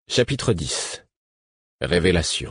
Chapitre 10. Révélation.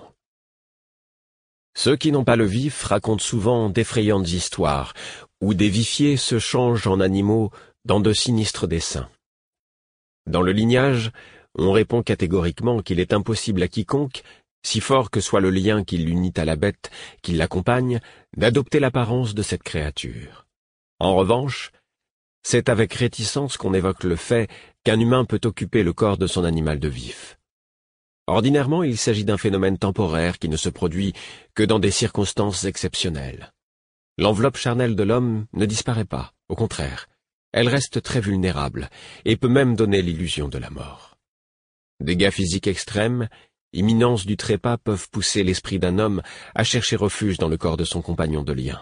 Ceux qui n'ont pas le vif racontent souvent d'effrayantes histoires, où des vifiers se changent en animaux dans de sinistres desseins. Dans le lignage, on répond catégoriquement qu'il est impossible à quiconque, si fort que soit le lien qui l'unit à la bête qui l'accompagne, d'adopter l'apparence de cette créature. En revanche, c'est avec réticence qu'on évoque le fait qu'un humain peut occuper le corps de son animal de vif. Ordinairement, il s'agit d'un phénomène temporaire qui ne se produit que dans des circonstances exceptionnelles. L'enveloppe charnelle de l'homme ne disparaît pas, au contraire, elle reste très vulnérable et peut même donner l'illusion de la mort. Dégâts physiques extrêmes, imminence du trépas peuvent pousser l'esprit d'un homme à chercher refuge dans le corps de son compagnon de lien.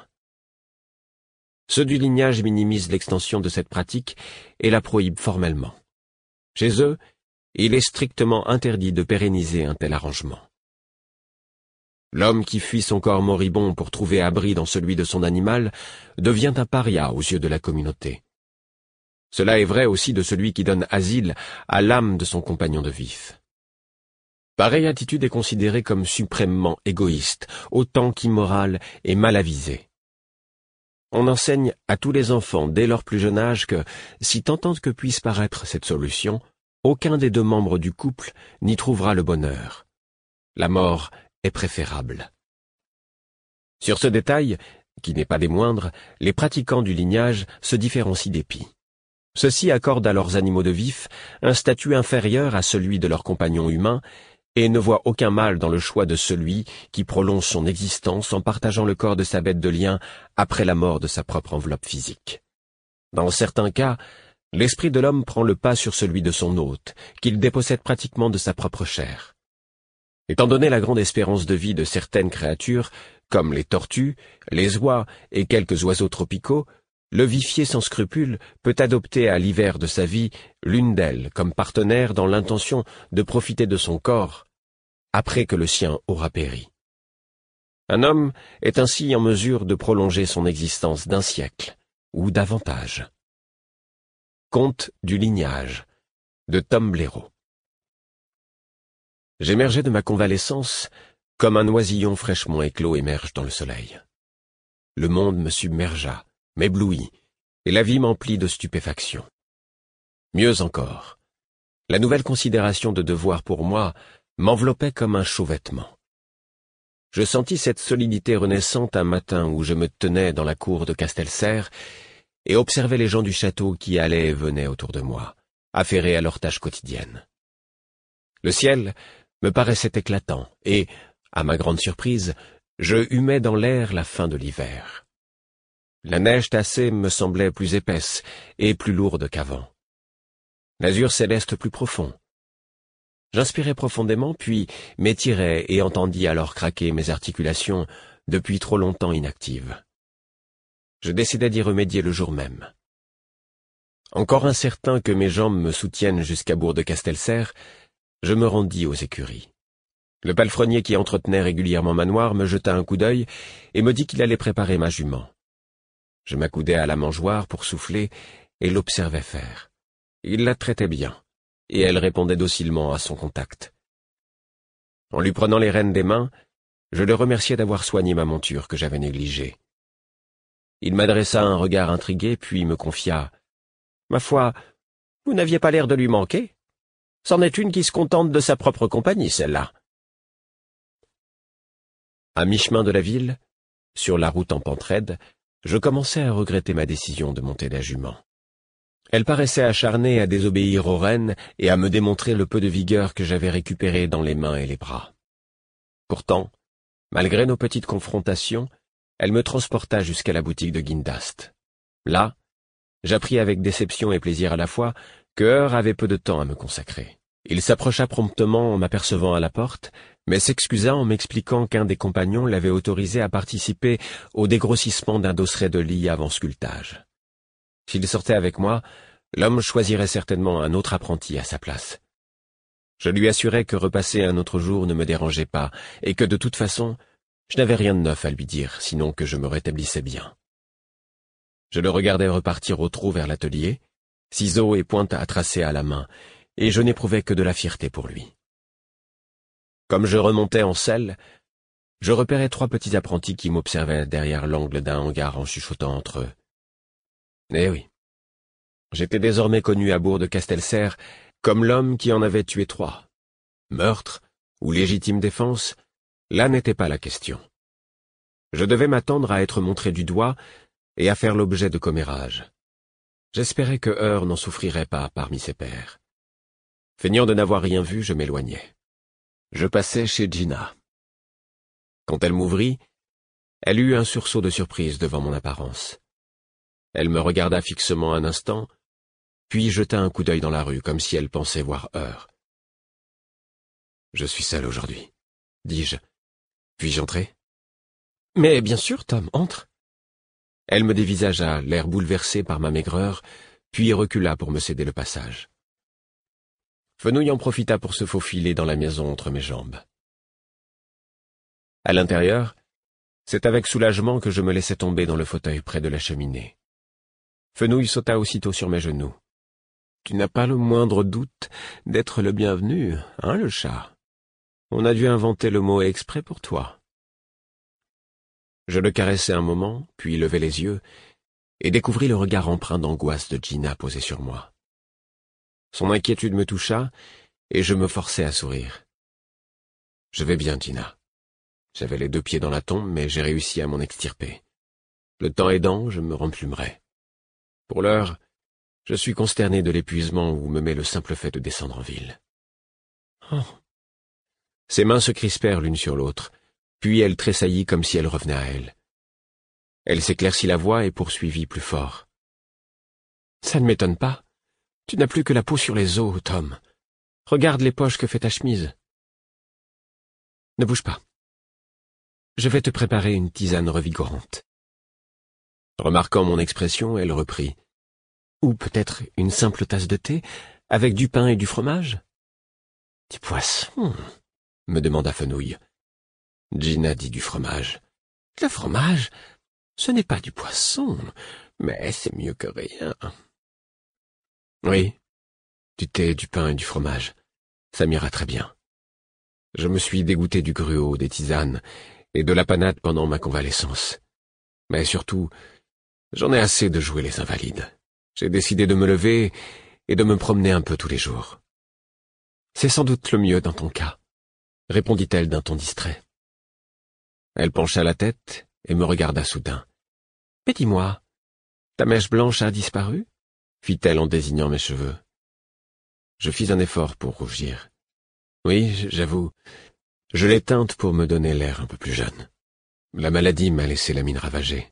Ceux du lignage minimisent l'extension de cette pratique et la prohibent formellement. Chez eux, il est strictement interdit de pérenniser un tel arrangement. L'homme qui fuit son corps moribond pour trouver abri dans celui de son animal devient un paria aux yeux de la communauté. Cela est vrai aussi de celui qui donne asile à l'âme de son compagnon de vif. Pareille attitude est considérée comme suprêmement égoïste, autant qu'immorale et mal avisée. On enseigne à tous les enfants dès leur plus jeune âge que, si tentante que puisse paraître cette solution, aucun des deux membres du couple n'y trouvera le bonheur. La mort est préférable. Sur ce détail, qui n'est pas des moindres, les pratiquants du lignage se différencient des pies. Ceux-ci accordent à leurs animaux de vif un statut inférieur à celui de leurs compagnons humains et ne voient aucun mal dans le choix de celui qui prolonge son existence en partageant le corps de sa bête de lien après la mort de sa propre enveloppe physique. Dans certains cas, l'esprit de l'homme prend le pas sur celui de son hôte, qu'il dépossède pratiquement de sa propre chair. Étant donné la grande espérance de vie de certaines créatures, comme les tortues, les oies et quelques oiseaux tropicaux, le vifier sans scrupule peut adopter à l'hiver de sa vie l'une d'elles comme partenaire dans l'intention de profiter de son corps après que le sien aura péri. Un homme est ainsi en mesure de prolonger son existence d'un siècle, ou davantage. Conte du lignage, de Tom Blaireau. J'émergeais de ma convalescence comme un oisillon fraîchement éclos émerge dans le soleil. Le monde me submergea, m'éblouit, et la vie m'emplit de stupéfaction. Mieux encore, la nouvelle considération de devoir pour moi m'enveloppait comme un chaud vêtement. Je sentis cette solidité renaissante un matin où je me tenais dans la cour de Castelserre et observais les gens du château qui allaient et venaient autour de moi, affairés à leurs tâches quotidiennes. Le ciel me paraissait éclatant et, à ma grande surprise, je humais dans l'air la fin de l'hiver. La neige tassée me semblait plus épaisse et plus lourde qu'avant. L'azur céleste plus profond. J'inspirai profondément, puis m'étirai et entendis alors craquer mes articulations depuis trop longtemps inactives. Je décidai d'y remédier le jour même. Encore incertain que mes jambes me soutiennent jusqu'à Bourg de Castelserre, je me rendis aux écuries. Le palefrenier qui entretenait régulièrement Manoir me jeta un coup d'œil et me dit qu'il allait préparer ma jument. Je m'accoudai à la mangeoire pour souffler et l'observais faire. Il la traitait bien, et elle répondait docilement à son contact. En lui prenant les rênes des mains, je le remerciai d'avoir soigné ma monture que j'avais négligée. Il m'adressa un regard intrigué, puis me confia « Ma foi, vous n'aviez pas l'air de lui manquer. C'en est une qui se contente de sa propre compagnie, celle-là. » À mi-chemin de la ville, sur la route en pente raide, je commençais à regretter ma décision de monter la jument. Elle paraissait acharnée à désobéir aux rênes et à me démontrer le peu de vigueur que j'avais récupéré dans les mains et les bras. Pourtant, malgré nos petites confrontations, elle me transporta jusqu'à la boutique de Guindast. Là, j'appris avec déception et plaisir à la fois que Heur avait peu de temps à me consacrer. Il s'approcha promptement en m'apercevant à la porte, mais s'excusa en m'expliquant qu'un des compagnons l'avait autorisé à participer au dégrossissement d'un dosseret de lit avant sculptage. S'il sortait avec moi, l'homme choisirait certainement un autre apprenti à sa place. Je lui assurai que repasser un autre jour ne me dérangeait pas, et que de toute façon, je n'avais rien de neuf à lui dire, sinon que je me rétablissais bien. Je le regardais repartir au trot vers l'atelier, ciseaux et pointe à tracer à la main, et je n'éprouvais que de la fierté pour lui. Comme je remontais en selle, je repérais 3 petits apprentis qui m'observaient derrière l'angle d'un hangar en chuchotant entre eux. Eh oui, j'étais désormais connu à Bourg de Castelserre comme l'homme qui en avait tué 3. Meurtre ou légitime défense, là n'était pas la question. Je devais m'attendre à être montré du doigt et à faire l'objet de commérages. J'espérais que Heure n'en souffrirait pas parmi ses pairs. Feignant de n'avoir rien vu, je m'éloignais. Je passais chez Gina. Quand elle m'ouvrit, elle eut un sursaut de surprise devant mon apparence. Elle me regarda fixement un instant, puis jeta un coup d'œil dans la rue, comme si elle pensait voir Heure. « Je suis seul aujourd'hui, » dis-je. « Puis-je entrer ?»« Mais bien sûr, Tom, entre. » Elle me dévisagea, l'air bouleversé par ma maigreur, puis recula pour me céder le passage. Fenouil en profita pour se faufiler dans la maison entre mes jambes. À l'intérieur, c'est avec soulagement que je me laissai tomber dans le fauteuil près de la cheminée. Fenouil sauta aussitôt sur mes genoux. « Tu n'as pas le moindre doute d'être le bienvenu, hein, le chat? On a dû inventer le mot exprès pour toi. » Je le caressai un moment, puis levai les yeux, et découvris le regard empreint d'angoisse de Gina posé sur moi. Son inquiétude me toucha, et je me forçai à sourire. « Je vais bien, Gina. J'avais les 2 pieds dans la tombe, mais j'ai réussi à m'en extirper. Le temps aidant, je me remplumerai. Pour l'heure, je suis consterné de l'épuisement où me met le simple fait de descendre en ville. » Oh. Ses mains se crispèrent l'une sur l'autre, puis elle tressaillit comme si elle revenait à elle. Elle s'éclaircit la voix et poursuivit plus fort. « Ça ne m'étonne pas. Tu n'as plus que la peau sur les os, Tom. Regarde les poches que fait ta chemise. Ne bouge pas. Je vais te préparer une tisane revigorante. » Remarquant mon expression, elle reprit. « Ou peut-être une simple tasse de thé, avec du pain et du fromage ?»« Du poisson ?» me demanda Fenouil. Gina dit du fromage. « Le fromage, ce n'est pas du poisson, mais c'est mieux que rien. » Oui, du thé, du pain et du fromage, ça m'ira très bien. Je me suis dégoûté du gruau, des tisanes et de la panade pendant ma convalescence. Mais surtout, j'en ai assez de jouer les invalides. J'ai décidé de me lever et de me promener un peu tous les jours. « C'est sans doute le mieux dans ton cas, » répondit-elle d'un ton distrait. Elle pencha la tête et me regarda soudain. « Mais dis-moi, ta mèche blanche a disparu ?» fit-elle en désignant mes cheveux. Je fis un effort pour rougir. Oui, j'avoue, je l'ai teinte pour me donner l'air un peu plus jeune. La maladie m'a laissé la mine ravagée.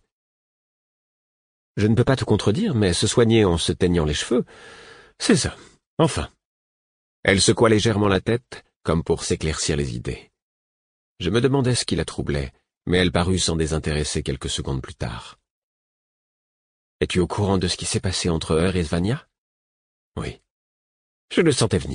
Je ne peux pas te contredire, mais se soigner en se teignant les cheveux, c'est ça, enfin. Elle secoua légèrement la tête, comme pour s'éclaircir les idées. Je me demandais ce qui la troublait, mais elle parut s'en désintéresser quelques secondes plus tard. « Es-tu au courant de ce qui s'est passé entre Heure et Svanja ?»« Oui. Je le sentais venir. »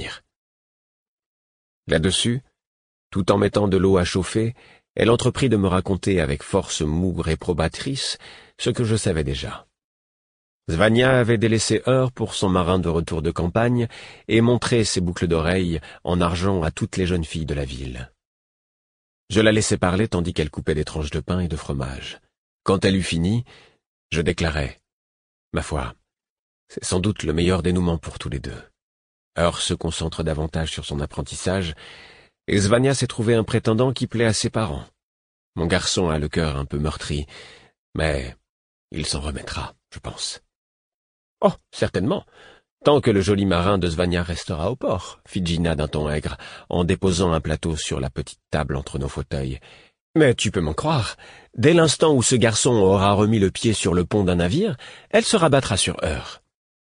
Là-dessus, tout en mettant de l'eau à chauffer, elle entreprit de me raconter avec force mougre et probatrice ce que je savais déjà. Svanja avait délaissé Heure pour son marin de retour de campagne et montrait ses boucles d'oreilles en argent à toutes les jeunes filles de la ville. Je la laissais parler tandis qu'elle coupait des tranches de pain et de fromage. Quand elle eut fini, je déclarai « Ma foi, c'est sans doute le meilleur dénouement pour tous les deux. Heure se concentre davantage sur son apprentissage, et Svanja s'est trouvé un prétendant qui plaît à ses parents. Mon garçon a le cœur un peu meurtri, mais il s'en remettra, je pense. » « Oh, certainement, tant que le joli marin de Svanja restera au port, » fit Gina d'un ton aigre, en déposant un plateau sur la petite table entre nos fauteuils. « Mais tu peux m'en croire, dès l'instant où ce garçon aura remis le pied sur le pont d'un navire, elle se rabattra sur Heure. »«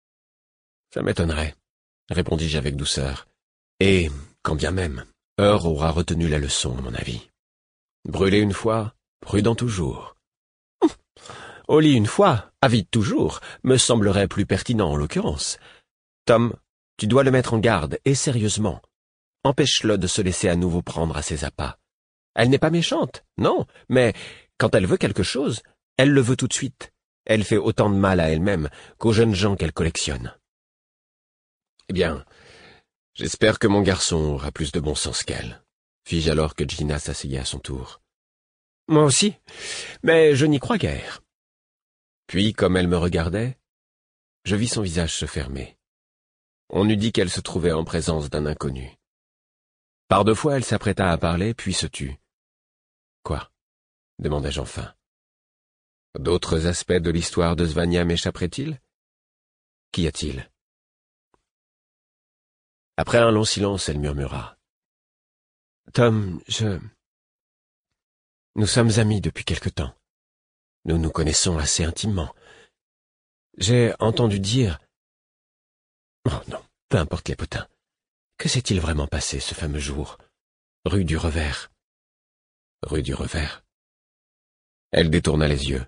Ça m'étonnerait, » répondis-je avec douceur. « Et, quand bien même, Heure aura retenu la leçon, à mon avis. Brûler une fois, prudent toujours. » Au lit une fois, avide toujours, me semblerait plus pertinent en l'occurrence. Tom, tu dois le mettre en garde, et sérieusement. Empêche-le de se laisser à nouveau prendre à ses appâts. Elle n'est pas méchante, non, mais quand elle veut quelque chose, elle le veut tout de suite. Elle fait autant de mal à elle-même qu'aux jeunes gens qu'elle collectionne. Eh bien, j'espère que mon garçon aura plus de bon sens qu'elle. fis-je alors que Gina s'asseyait à son tour. Moi aussi, mais je n'y crois guère. Puis, comme elle me regardait, je vis son visage se fermer. On eût dit qu'elle se trouvait en présence d'un inconnu. Par deux fois, elle s'apprêta à parler, puis se tut. « Quoi ?» demandai-je enfin. « D'autres aspects de l'histoire de Svannia m'échapperaient-ils ? Qu'y a-t-il » Après un long silence, elle murmura. « Tom, Nous sommes amis depuis quelque temps. Nous nous connaissons assez intimement. J'ai entendu dire... Oh non, peu importe les potins. Que s'est-il vraiment passé ce fameux jour, rue du Revers ? Rue du Revers. Elle détourna les yeux.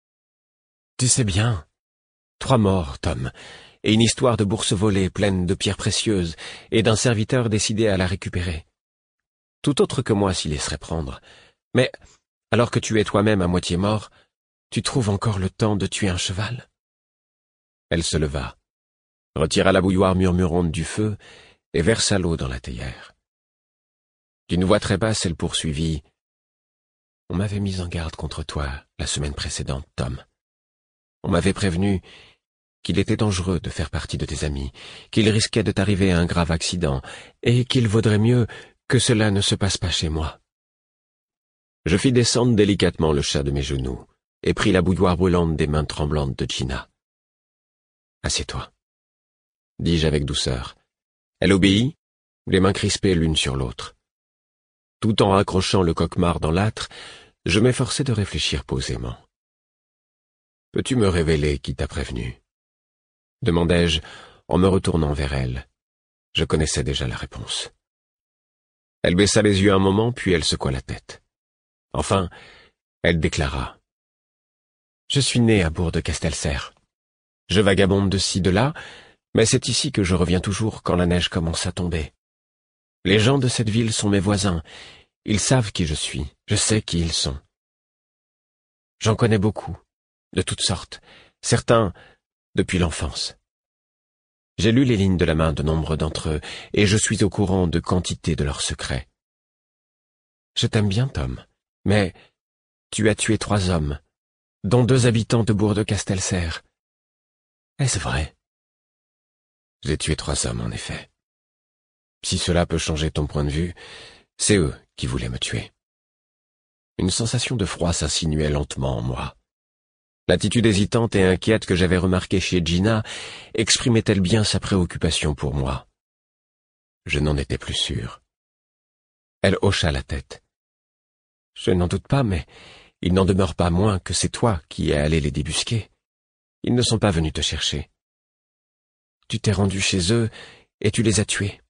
Tu sais bien, 3 morts, Tom, et une histoire de bourse volée pleine de pierres précieuses et d'un serviteur décidé à la récupérer. Tout autre que moi s'y laisserait prendre. Mais, alors que tu es toi-même à moitié mort, tu trouves encore le temps de tuer un cheval ? Elle se leva, retira la bouilloire murmurante du feu et versa l'eau dans la théière. D'une voix très basse, elle poursuivit. On m'avait mis en garde contre toi la semaine précédente, Tom. On m'avait prévenu qu'il était dangereux de faire partie de tes amis, qu'il risquait de t'arriver un grave accident, et qu'il vaudrait mieux que cela ne se passe pas chez moi. Je fis descendre délicatement le chat de mes genoux, et pris la bouilloire brûlante des mains tremblantes de Gina. « Assieds-toi, » dis-je avec douceur. Elle obéit, les mains crispées l'une sur l'autre. Tout en raccrochant le coquemard dans l'âtre, je m'efforçai de réfléchir posément. « Peux-tu me révéler qui t'a prévenu ?» demandai-je en me retournant vers elle. Je connaissais déjà la réponse. Elle baissa les yeux un moment, puis elle secoua la tête. Enfin, elle déclara. « Je suis né à Bourg-de-Castelserre. Je vagabonde de ci, de là, mais c'est ici que je reviens toujours quand la neige commence à tomber. Les gens de cette ville sont mes voisins. Ils savent qui je suis. Je sais qui ils sont. J'en connais beaucoup, de toutes sortes, certains depuis l'enfance. J'ai lu les lignes de la main de nombre d'entre eux, et je suis au courant de quantité de leurs secrets. Je t'aime bien, Tom, mais tu as tué 3 hommes, dont 2 habitants de Bourg-de-Castelserre. Est-ce vrai ? J'ai tué 3 hommes, en effet. Si cela peut changer ton point de vue, c'est eux qui voulaient me tuer. Une sensation de froid s'insinuait lentement en moi. L'attitude hésitante et inquiète que j'avais remarquée chez Gina exprimait-elle bien sa préoccupation pour moi ? Je n'en étais plus sûr. Elle hocha la tête. Je n'en doute pas, mais il n'en demeure pas moins que c'est toi qui es allé les débusquer. Ils ne sont pas venus te chercher. Tu t'es rendu chez eux et tu les as tués.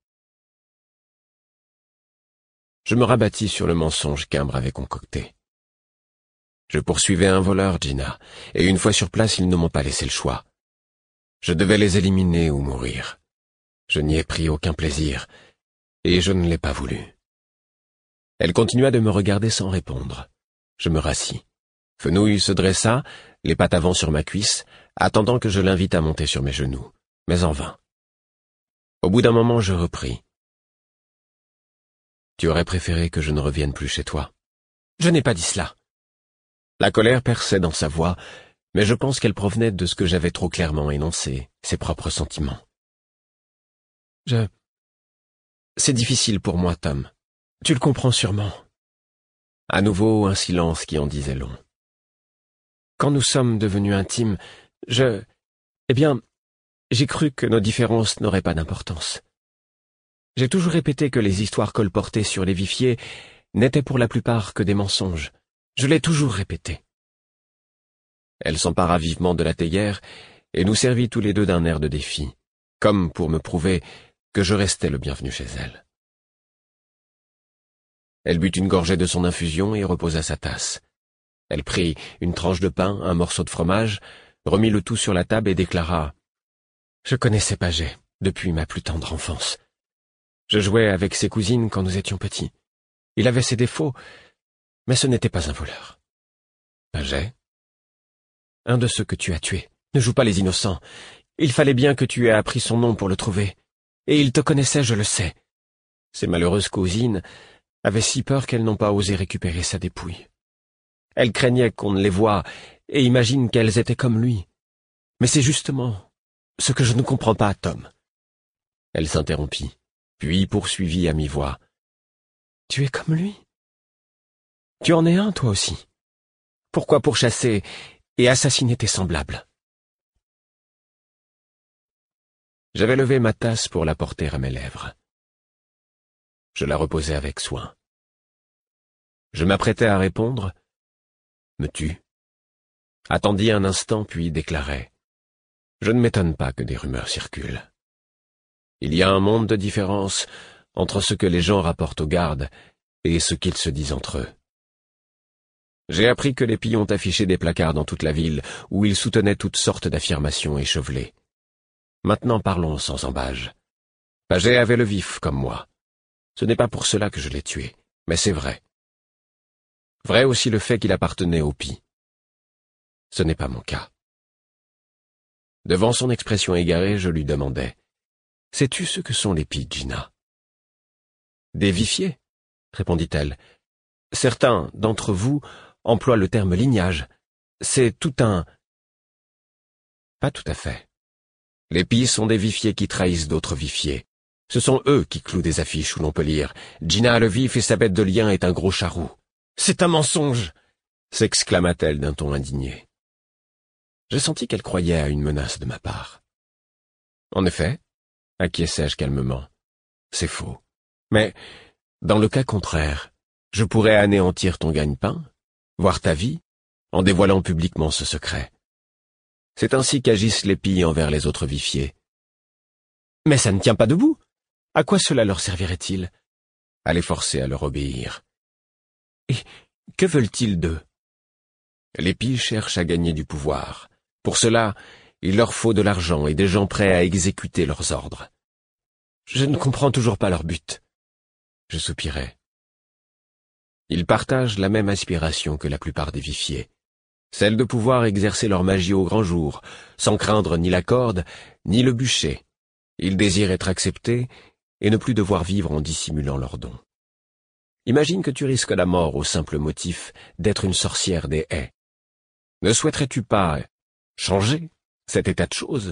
Je me rabattis sur le mensonge qu'Ambre avait concocté. Je poursuivais un voleur, Gina, et une fois sur place, ils ne m'ont pas laissé le choix. Je devais les éliminer ou mourir. Je n'y ai pris aucun plaisir, et je ne l'ai pas voulu. Elle continua de me regarder sans répondre. Je me rassis. Fenouil se dressa, les pattes avant sur ma cuisse, attendant que je l'invite à monter sur mes genoux, mais en vain. Au bout d'un moment, je repris. « Tu aurais préféré que je ne revienne plus chez toi ?» Je n'ai pas dit cela. La colère perçait dans sa voix, mais je pense qu'elle provenait de ce que j'avais trop clairement énoncé, ses propres sentiments. C'est difficile pour moi, Tom. Tu le comprends sûrement. À nouveau, un silence qui en disait long. Quand nous sommes devenus intimes, j'ai cru que nos différences n'auraient pas d'importance. J'ai toujours répété que les histoires colportées sur les Vifiers n'étaient pour la plupart que des mensonges. Je l'ai toujours répété. Elle s'empara vivement de la théière et nous servit tous les deux d'un air de défi, comme pour me prouver que je restais le bienvenu chez elle. Elle but une gorgée de son infusion et reposa sa tasse. Elle prit une tranche de pain, un morceau de fromage, remit le tout sur la table et déclara « Je connaissais Paget depuis ma plus tendre enfance. Je jouais avec ses cousines quand nous étions petits. Il avait ses défauts, mais ce n'était pas un voleur. » Paget ? Un de ceux que tu as tués. Ne joue pas les innocents. Il fallait bien que tu aies appris son nom pour le trouver. Et il te connaissait, je le sais. Ses malheureuses cousines avaient si peur qu'elles n'ont pas osé récupérer sa dépouille. Elles craignaient qu'on ne les voie et imaginent qu'elles étaient comme lui. Mais c'est justement ce que je ne comprends pas, Tom. Elle s'interrompit, puis poursuivit à mi-voix. Tu es comme lui. Tu en es un, toi aussi. Pourquoi pourchasser et assassiner tes semblables? J'avais levé ma tasse pour la porter à mes lèvres. Je la reposai avec soin. Je m'apprêtais à répondre. Me tut. Attendit un instant, puis déclarai. Je ne m'étonne pas que des rumeurs circulent. Il y a un monde de différence entre ce que les gens rapportent aux gardes et ce qu'ils se disent entre eux. J'ai appris que les pilons affichaient des placards dans toute la ville où ils soutenaient toutes sortes d'affirmations échevelées. Maintenant parlons sans embâge. Paget avait le vif comme moi. Ce n'est pas pour cela que je l'ai tué, mais c'est vrai. Vrai aussi le fait qu'il appartenait au Pi. Ce n'est pas mon cas. Devant son expression égarée, je lui demandai. « Sais-tu ce que sont les Pi, Gina ?»« Des vifiers, répondit-elle. Certains d'entre vous emploient le terme lignage. C'est tout un... Pas tout à fait. Les Pi sont des vifiers qui trahissent d'autres vifiers. Ce sont eux qui clouent des affiches où l'on peut lire « Gina a le vif et sa bête de lien est un gros charroux. »« C'est un mensonge !» s'exclama-t-elle d'un ton indigné. Je sentis qu'elle croyait à une menace de ma part. En effet, acquiesçai-je calmement, c'est faux. Mais, dans le cas contraire, je pourrais anéantir ton gagne-pain, voire ta vie, en dévoilant publiquement ce secret. C'est ainsi qu'agissent les Pi envers les autres vifiers. Mais ça ne tient pas debout. À quoi cela leur servirait-il? À les forcer à leur obéir. Et que veulent-ils d'eux? Les Pi cherchent à gagner du pouvoir. Pour cela, il leur faut de l'argent et des gens prêts à exécuter leurs ordres. Je ne comprends toujours pas leur but. Je soupirai. Ils partagent la même aspiration que la plupart des vifiers, celle de pouvoir exercer leur magie au grand jour, sans craindre ni la corde, ni le bûcher. Ils désirent être acceptés et ne plus devoir vivre en dissimulant leurs dons. Imagine que tu risques la mort au simple motif d'être une sorcière des haies. Ne souhaiterais-tu pas changer cet état de choses?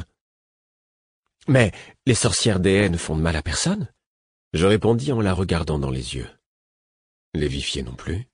Mais les sorcières des haies ne font de mal à personne? Je répondis en la regardant dans les yeux. Les vifiers non plus.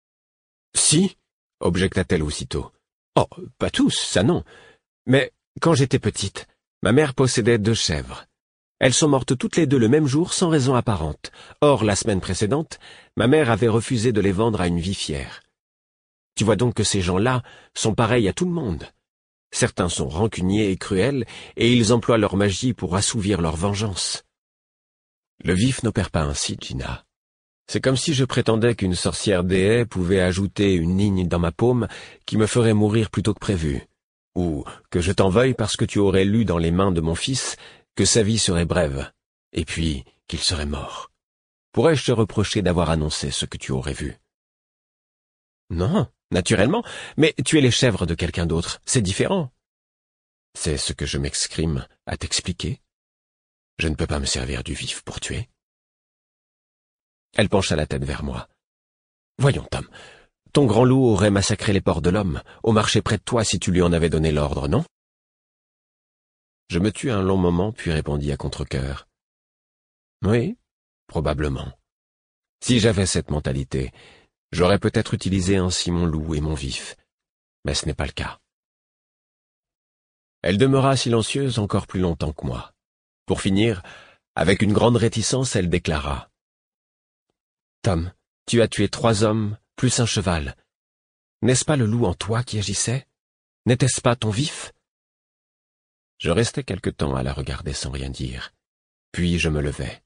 Si, objecta-t-elle aussitôt. Oh, pas tous, ça non. Mais quand j'étais petite, ma mère possédait 2 chèvres. Elles sont mortes toutes les 2 le même jour sans raison apparente. Or, la semaine précédente, ma mère avait refusé de les vendre à une vifière. Tu vois donc que ces gens-là sont pareils à tout le monde. Certains sont rancuniers et cruels, et ils emploient leur magie pour assouvir leur vengeance. Le vif n'opère pas ainsi, Gina. C'est comme si je prétendais qu'une sorcière des haies pouvait ajouter une ligne dans ma paume qui me ferait mourir plus tôt que prévu, ou que je t'en veuille parce que tu aurais lu dans les mains de mon fils que sa vie serait brève, et puis qu'il serait mort. Pourrais-je te reprocher d'avoir annoncé ce que tu aurais vu? Non, naturellement, mais tu es les chèvres de quelqu'un d'autre, c'est différent. C'est ce que je m'excrime à t'expliquer. Je ne peux pas me servir du vif pour tuer. Elle pencha la tête vers moi. Voyons, Tom, ton grand loup aurait massacré les porcs de l'homme, au marché près de toi si tu lui en avais donné l'ordre, non? Je me tus un long moment, puis répondis à contre-cœur. Oui, probablement. Si j'avais cette mentalité, j'aurais peut-être utilisé ainsi mon loup et mon vif, mais ce n'est pas le cas. Elle demeura silencieuse encore plus longtemps que moi. Pour finir, avec une grande réticence, elle déclara. Tom, tu as tué 3 hommes, plus un cheval. N'est-ce pas le loup en toi qui agissait? N'était-ce pas ton vif? Je restai quelque temps à la regarder sans rien dire, puis je me levai.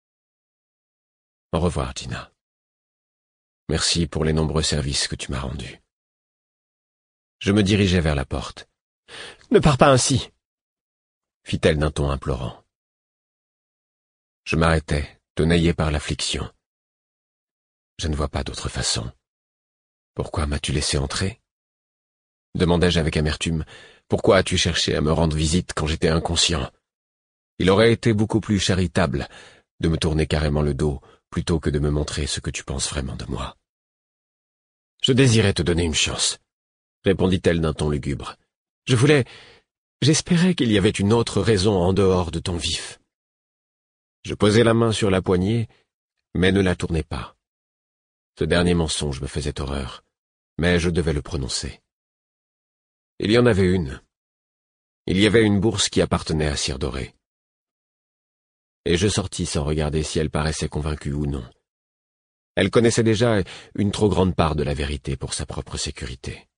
Au revoir, Gina. Merci pour les nombreux services que tu m'as rendus. Je me dirigeai vers la porte. Ne pars pas ainsi, fit-elle d'un ton implorant. Je m'arrêtai, tenaillé par l'affliction. Je ne vois pas d'autre façon. Pourquoi m'as-tu laissé entrer? Demandai-je avec amertume. Pourquoi as-tu cherché à me rendre visite quand j'étais inconscient? Il aurait été beaucoup plus charitable de me tourner carrément le dos, plutôt que de me montrer ce que tu penses vraiment de moi. Je désirais te donner une chance, répondit-elle d'un ton lugubre. J'espérais qu'il y avait une autre raison en dehors de ton vif. Je posai la main sur la poignée, mais ne la tournai pas. Ce dernier mensonge me faisait horreur, mais je devais le prononcer. Il y en avait une. Il y avait une bourse qui appartenait à Cire Dorée. Et je sortis sans regarder si elle paraissait convaincue ou non. Elle connaissait déjà une trop grande part de la vérité pour sa propre sécurité.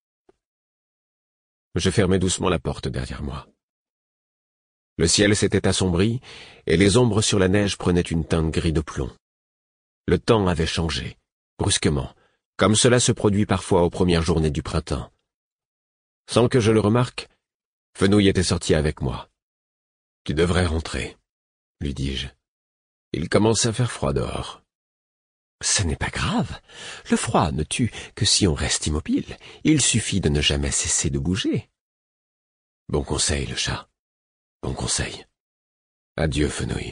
Je fermai doucement la porte derrière moi. Le ciel s'était assombri, et les ombres sur la neige prenaient une teinte gris de plomb. Le temps avait changé, brusquement, comme cela se produit parfois aux premières journées du printemps. Sans que je le remarque, Fenouil était sorti avec moi. « Tu devrais rentrer, » lui dis-je. « Il commence à faire froid dehors. » « Ce n'est pas grave. Le froid ne tue que si on reste immobile. Il suffit de ne jamais cesser de bouger. » Bon conseil, le chat. Bon conseil. Adieu, Fenouil.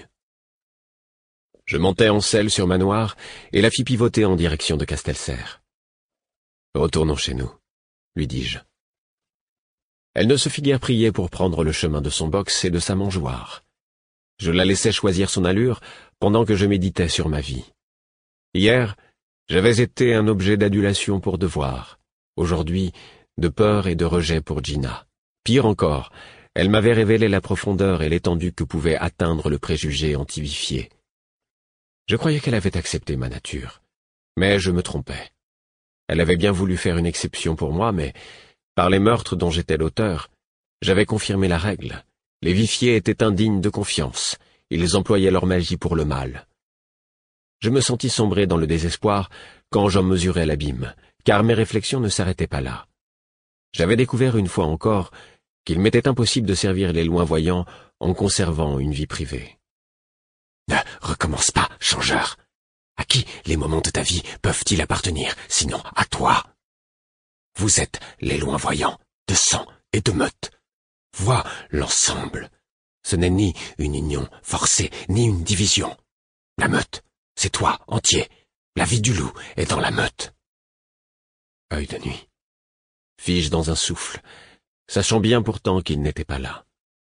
Je montai en selle sur Manoir et la fis pivoter en direction de Castelserre. « Retournons chez nous, » lui dis-je. Elle ne se fit guère prier pour prendre le chemin de son box et de sa mangeoire. Je la laissai choisir son allure pendant que je méditais sur ma vie. Hier, j'avais été un objet d'adulation pour Devoir. Aujourd'hui, de peur et de rejet pour Gina. Pire encore, elle m'avait révélé la profondeur et l'étendue que pouvait atteindre le préjugé antivifié. Je croyais qu'elle avait accepté ma nature, mais je me trompais. Elle avait bien voulu faire une exception pour moi, mais, par les meurtres dont j'étais l'auteur, j'avais confirmé la règle. Les vifiés étaient indignes de confiance. Ils employaient leur magie pour le mal. Je me sentis sombrer dans le désespoir quand j'en mesurais l'abîme, car mes réflexions ne s'arrêtaient pas là. J'avais découvert une fois encore qu'il m'était impossible de servir les loin-voyants en conservant une vie privée. « Ne recommence pas, changeur. À qui les moments de ta vie peuvent-ils appartenir, sinon à toi? Vous êtes les loin-voyants, de sang et de meute. Vois l'ensemble. Ce n'est ni une union forcée, ni une division. La meute, c'est toi, entier. La vie du loup est dans la meute. » Œil de nuit. Fis-je dans un souffle, sachant bien pourtant qu'il n'était pas là.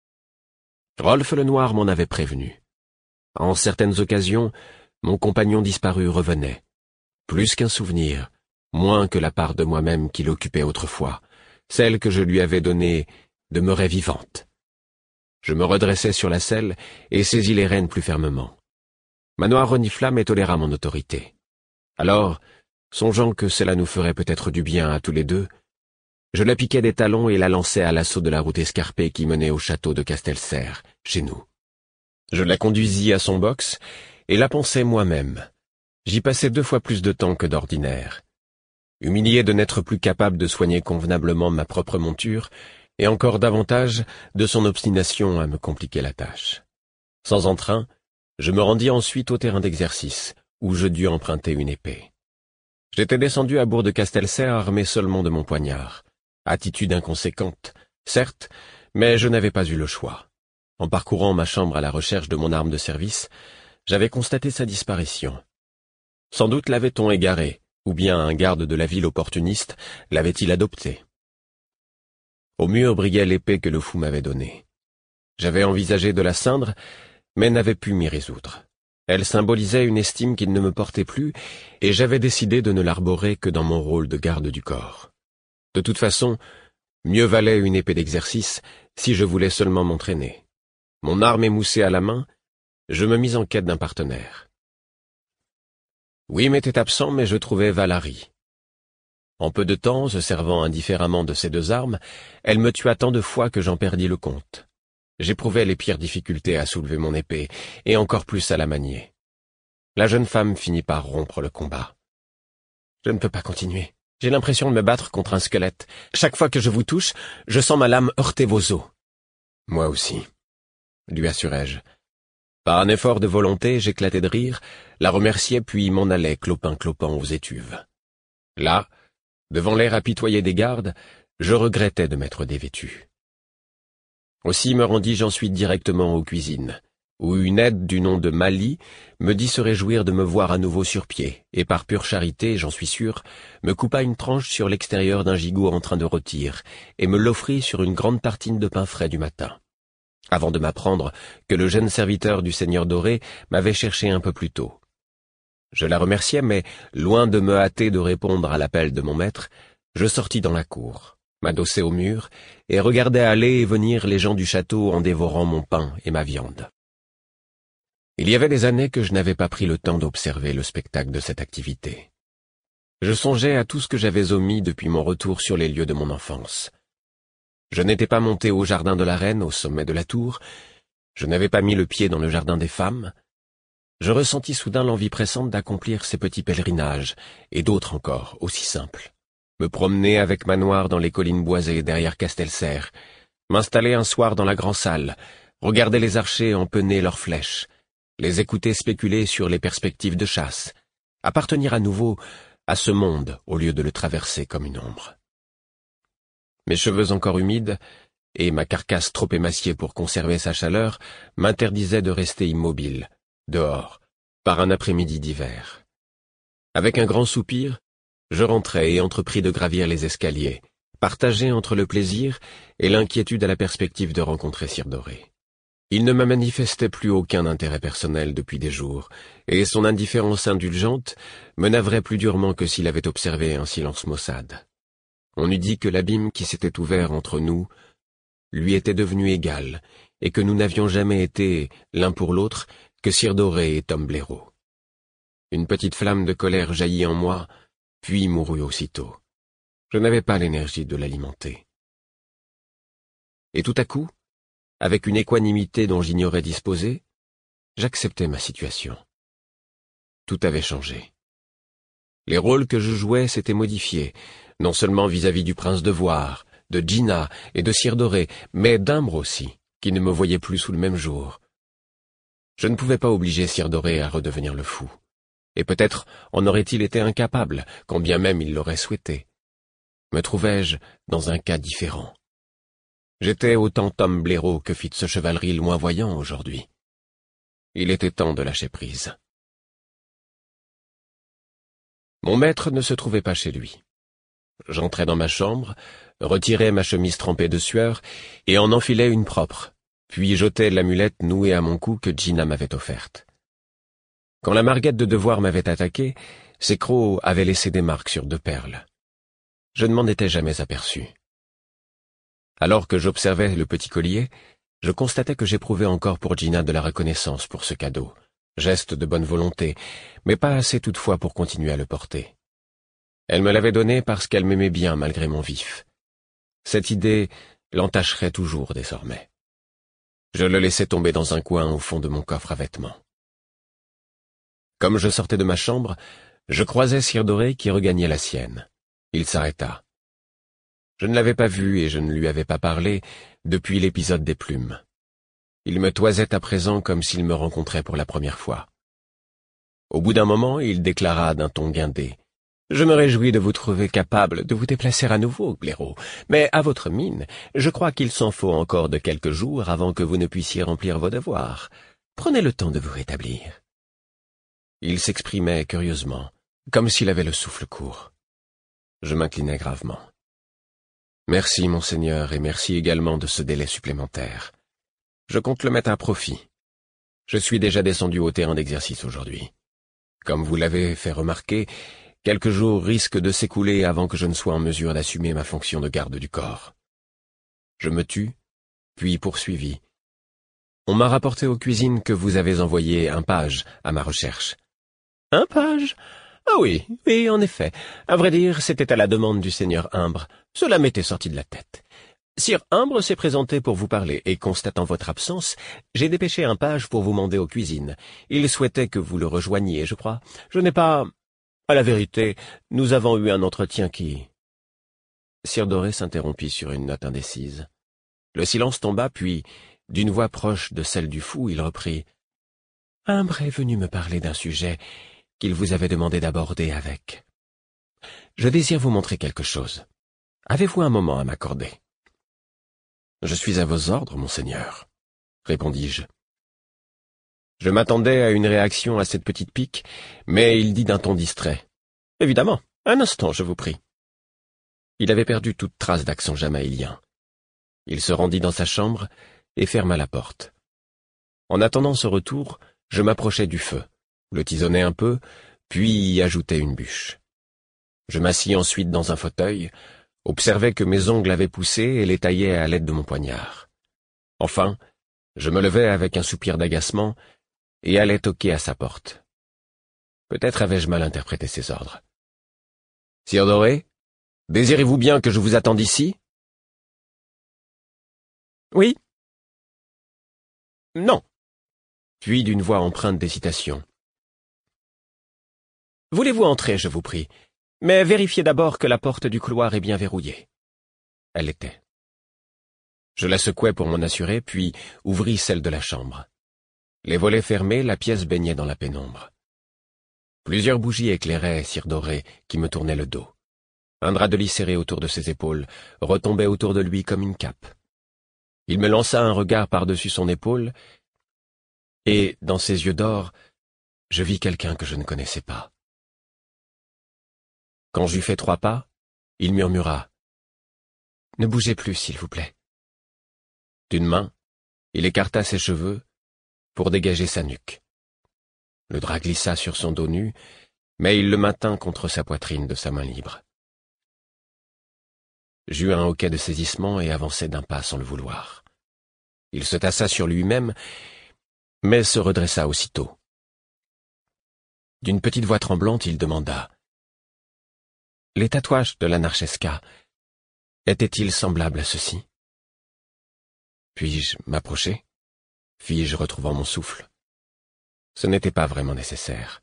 Rolf le Noir m'en avait prévenu. En certaines occasions, mon compagnon disparu revenait. Plus qu'un souvenir, moins que la part de moi-même qu'il occupait autrefois, celle que je lui avais donnée demeurait vivante. Je me redressai sur la selle et saisis les rênes plus fermement. Manoir renifla mais toléra mon autorité. Alors, songeant que cela nous ferait peut-être du bien à tous les deux, je la piquai des talons et la lançai à l'assaut de la route escarpée qui menait au château de Castelserre, chez nous. Je la conduisis à son box et la pansai moi-même. J'y passai 2 fois plus de temps que d'ordinaire. Humilié de n'être plus capable de soigner convenablement ma propre monture, et encore davantage de son obstination à me compliquer la tâche. Sans entrain, je me rendis ensuite au terrain d'exercice, où je dus emprunter une épée. J'étais descendu à Bourg de Castelserre armé seulement de mon poignard. Attitude inconséquente, certes, mais je n'avais pas eu le choix. En parcourant ma chambre à la recherche de mon arme de service, j'avais constaté sa disparition. Sans doute l'avait-on égaré, ou bien un garde de la ville opportuniste l'avait-il adopté. Au mur brillait l'épée que le fou m'avait donnée. J'avais envisagé de la ceindre, mais n'avais pu m'y résoudre. Elle symbolisait une estime qu'il ne me portait plus, et j'avais décidé de ne l'arborer que dans mon rôle de garde du corps. De toute façon, mieux valait une épée d'exercice si je voulais seulement m'entraîner. Mon arme émoussée à la main, je me mis en quête d'un partenaire. Wim était absent, mais je trouvais Valérie. En peu de temps, se servant indifféremment de ces 2 armes, elle me tua tant de fois que j'en perdis le compte. J'éprouvais les pires difficultés à soulever mon épée, et encore plus à la manier. La jeune femme finit par rompre le combat. « Je ne peux pas continuer. J'ai l'impression de me battre contre un squelette. Chaque fois que je vous touche, je sens ma lame heurter vos os. »« Moi aussi, » lui assurai-je. Par un effort de volonté, j'éclatai de rire, la remerciai puis m'en allai clopin-clopant aux étuves. Là, devant l'air apitoyé des gardes, je regrettais de m'être dévêtu. Aussi me rendis-je ensuite directement aux cuisines. où une aide du nom de Mali me dit se réjouir de me voir à nouveau sur pied, et par pure charité, j'en suis sûr, me coupa une tranche sur l'extérieur d'un gigot en train de rôtir, et me l'offrit sur une grande tartine de pain frais du matin, avant de m'apprendre que le jeune serviteur du seigneur Doré m'avait cherché un peu plus tôt. Je la remerciai, mais, loin de me hâter de répondre à l'appel de mon maître, je sortis dans la cour, m'adossai au mur, et regardai aller et venir les gens du château en dévorant mon pain et ma viande. Il y avait des années que je n'avais pas pris le temps d'observer le spectacle de cette activité. Je songeais à tout ce que j'avais omis depuis mon retour sur les lieux de mon enfance. Je n'étais pas monté au jardin de la reine, au sommet de la tour, je n'avais pas mis le pied dans le jardin des femmes. Je ressentis soudain l'envie pressante d'accomplir ces petits pèlerinages, et d'autres encore, aussi simples. Me promener avec Manoir dans les collines boisées derrière Castelserre, m'installer un soir dans la grande salle, regarder les archers empenner leurs flèches, les écouter spéculer sur les perspectives de chasse, appartenir à nouveau à ce monde au lieu de le traverser comme une ombre. Mes cheveux encore humides, et ma carcasse trop émaciée pour conserver sa chaleur, m'interdisaient de rester immobile, dehors, par un après-midi d'hiver. Avec un grand soupir, je rentrai et entrepris de gravir les escaliers, partagé entre le plaisir et l'inquiétude à la perspective de rencontrer Sire Doré. Il ne me manifestait plus aucun intérêt personnel depuis des jours, et son indifférence indulgente me navrait plus durement que s'il avait observé un silence maussade. On eût dit que l'abîme qui s'était ouvert entre nous lui était devenu égal, et que nous n'avions jamais été, l'un pour l'autre, que Sire Doré et Tom Blaireau. Une petite flamme de colère jaillit en moi, puis mourut aussitôt. Je n'avais pas l'énergie de l'alimenter. Et tout à coup, avec une équanimité dont j'ignorais disposer, j'acceptais ma situation. Tout avait changé. Les rôles que je jouais s'étaient modifiés, non seulement vis-à-vis du prince de Voire, de Gina et de Sire Doré, mais d'Imbre aussi, qui ne me voyait plus sous le même jour. Je ne pouvais pas obliger Sire Doré à redevenir le fou, et peut-être en aurait-il été incapable, quand bien même il l'aurait souhaité. Me trouvais-je dans un cas différent? J'étais autant Tom Blaireau que fit ce chevalerie loin voyant aujourd'hui. Il était temps de lâcher prise. Mon maître ne se trouvait pas chez lui. J'entrai dans ma chambre, retirai ma chemise trempée de sueur et en enfilai une propre, puis jetai l'amulette nouée à mon cou que Gina m'avait offerte. Quand la marguette de devoir m'avait attaqué, ses crocs avaient laissé des marques sur 2 perles. Je ne m'en étais jamais aperçu. Alors que j'observais le petit collier, je constatais que j'éprouvais encore pour Gina de la reconnaissance pour ce cadeau, geste de bonne volonté, mais pas assez toutefois pour continuer à le porter. Elle me l'avait donné parce qu'elle m'aimait bien malgré mon vif. Cette idée l'entacherait toujours désormais. Je le laissai tomber dans un coin au fond de mon coffre à vêtements. Comme je sortais de ma chambre, je croisai Sire Doré qui regagnait la sienne. Il s'arrêta. Je ne l'avais pas vu et je ne lui avais pas parlé depuis l'épisode des plumes. Il me toisait à présent comme s'il me rencontrait pour la première fois. Au bout d'un moment, il déclara d'un ton guindé. « Je me réjouis de vous trouver capable de vous déplacer à nouveau, Blaireau, mais à votre mine, je crois qu'il s'en faut encore de quelques jours avant que vous ne puissiez remplir vos devoirs. Prenez le temps de vous rétablir. » Il s'exprimait curieusement, comme s'il avait le souffle court. Je m'inclinai gravement. « Merci, monseigneur, et merci également de ce délai supplémentaire. Je compte le mettre à profit. Je suis déjà descendu au terrain d'exercice aujourd'hui. Comme vous l'avez fait remarquer, quelques jours risquent de s'écouler avant que je ne sois en mesure d'assumer ma fonction de garde du corps. » Je me tus, puis poursuivis. « On m'a rapporté aux cuisines que vous avez envoyé un page à ma recherche. »« Un page ? Ah oui, en effet. À vrai dire, c'était à la demande du seigneur Imbre. Cela m'était sorti de la tête. Sire Imbre s'est présenté pour vous parler, et constatant votre absence, j'ai dépêché un page pour vous mander aux cuisines. Il souhaitait que vous le rejoigniez, je crois. Je n'ai pas... À la vérité, nous avons eu un entretien qui... » Sire Doré s'interrompit sur une note indécise. Le silence tomba, puis, d'une voix proche de celle du fou, il reprit. « Imbre est venu me parler d'un sujet qu'il vous avait demandé d'aborder avec. Je désire vous montrer quelque chose. Avez-vous un moment à m'accorder ? » « Je suis à vos ordres, monseigneur, » répondis-je. Je m'attendais à une réaction à cette petite pique, mais il dit d'un ton distrait. « Évidemment, un instant, je vous prie. » Il avait perdu toute trace d'accent jamaïlien. Il se rendit dans sa chambre et ferma la porte. En attendant ce retour, je m'approchai du feu, le tisonnai un peu, puis y ajoutai une bûche. Je m'assis ensuite dans un fauteuil, observai que mes ongles avaient poussé et les taillai à l'aide de mon poignard. Enfin, je me levai avec un soupir d'agacement et allai toquer à sa porte. Peut-être avais-je mal interprété ses ordres. « Sire Doré, désirez-vous bien que je vous attende ici ?»« Oui. »« Non. » Puis d'une voix empreinte d'hésitation. « Voulez-vous entrer, je vous prie, mais vérifiez d'abord que la porte du couloir est bien verrouillée. » Elle l'était. Je la secouai pour m'en assurer, puis ouvris celle de la chambre. Les volets fermés, la pièce baignait dans la pénombre. Plusieurs bougies éclairaient Sire Doré, qui me tournait le dos. Un drap de lit serré autour de ses épaules retombait autour de lui comme une cape. Il me lança un regard par-dessus son épaule, et, dans ses yeux d'or, je vis quelqu'un que je ne connaissais pas. Quand j'eus fait 3 pas, il murmura « Ne bougez plus, s'il vous plaît. » D'une main, il écarta ses cheveux pour dégager sa nuque. Le drap glissa sur son dos nu, mais il le maintint contre sa poitrine de sa main libre. J'eus un hoquet de saisissement et avançai d'un pas sans le vouloir. Il se tassa sur lui-même, mais se redressa aussitôt. D'une petite voix tremblante, il demanda « Les tatouages de l'Anarchesca étaient-ils semblables à ceux-ci » Puis-je m'approcher ? Fis-je, retrouvant mon souffle. Ce n'était pas vraiment nécessaire.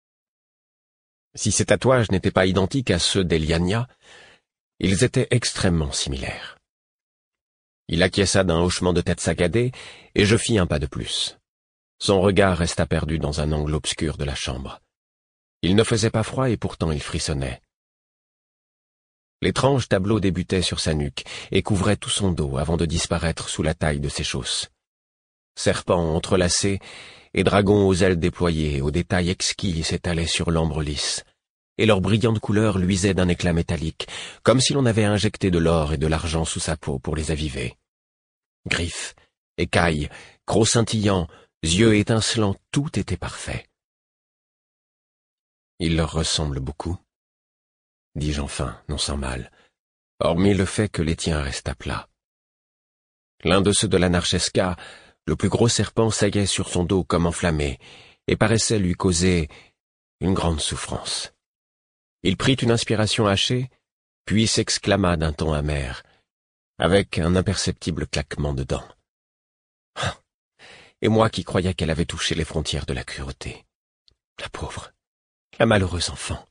Si ces tatouages n'étaient pas identiques à ceux d'Eliania, ils étaient extrêmement similaires. Il acquiesça d'un hochement de tête saccadé, et je fis un pas de plus. Son regard resta perdu dans un angle obscur de la chambre. Il ne faisait pas froid et pourtant il frissonnait. L'étrange tableau débutait sur sa nuque et couvrait tout son dos avant de disparaître sous la taille de ses chausses. Serpents entrelacés et dragons aux ailes déployées, aux détails exquis s'étalaient sur l'ambre lisse, et leurs brillantes couleurs luisaient d'un éclat métallique, comme si l'on avait injecté de l'or et de l'argent sous sa peau pour les aviver. Griffes, écailles, crocs scintillants, yeux étincelants, tout était parfait. « Il leur ressemble beaucoup ?» dis-je enfin, non sans mal, hormis le fait que les tiens restent à plat. L'un de ceux de l'Anarchesca, le plus gros serpent, saillait sur son dos comme enflammé, et paraissait lui causer une grande souffrance. Il prit une inspiration hachée, puis s'exclama d'un ton amer, avec un imperceptible claquement de dents. Et moi qui croyais qu'elle avait touché les frontières de la cruauté. La pauvre, la malheureuse enfant.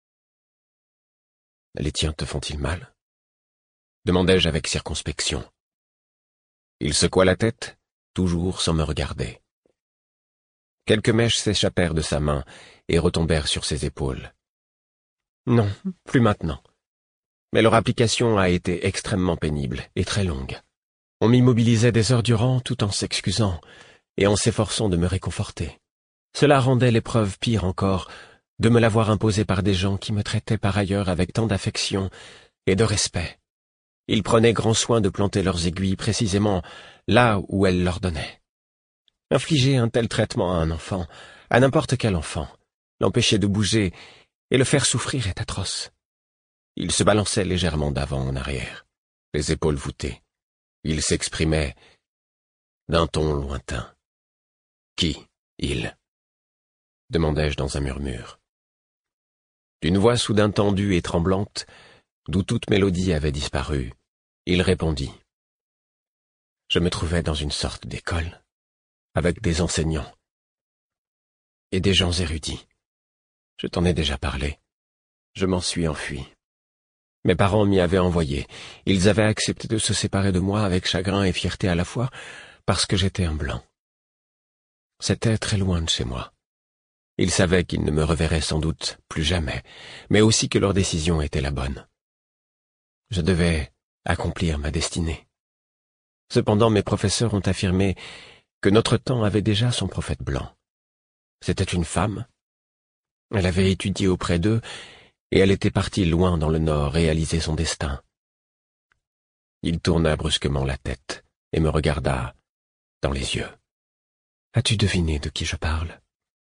Les tiens te font-ils mal ? Demandai-je avec circonspection. Il secoua la tête, toujours sans me regarder. Quelques mèches s'échappèrent de sa main et retombèrent sur ses épaules. Non, plus maintenant. Mais leur application a été extrêmement pénible et très longue. On m'immobilisait des heures durant tout en s'excusant et en s'efforçant de me réconforter. Cela rendait l'épreuve pire encore de me l'avoir imposée par des gens qui me traitaient par ailleurs avec tant d'affection et de respect. Ils prenaient grand soin de planter leurs aiguilles précisément là où elles l'ordonnaient. Infliger un tel traitement à un enfant, à n'importe quel enfant, l'empêcher de bouger et le faire souffrir est atroce. Il se balançait légèrement d'avant en arrière, les épaules voûtées. Il s'exprimait d'un ton lointain. « Qui, il ?» demandai-je dans un murmure. D'une voix soudain tendue et tremblante, d'où toute mélodie avait disparu, il répondit. Je me trouvais dans une sorte d'école, avec des enseignants et des gens érudits. Je t'en ai déjà parlé. Je m'en suis enfui. Mes parents m'y avaient envoyé. Ils avaient accepté de se séparer de moi avec chagrin et fierté à la fois, parce que j'étais un blanc. C'était très loin de chez moi. Ils savaient qu'ils ne me reverraient sans doute plus jamais, mais aussi que leur décision était la bonne. Je devais accomplir ma destinée. Cependant, mes professeurs ont affirmé que notre temps avait déjà son prophète blanc. C'était une femme. Elle avait étudié auprès d'eux, et elle était partie loin dans le nord réaliser son destin. Il tourna brusquement la tête et me regarda dans les yeux. « As-tu deviné de qui je parle ?»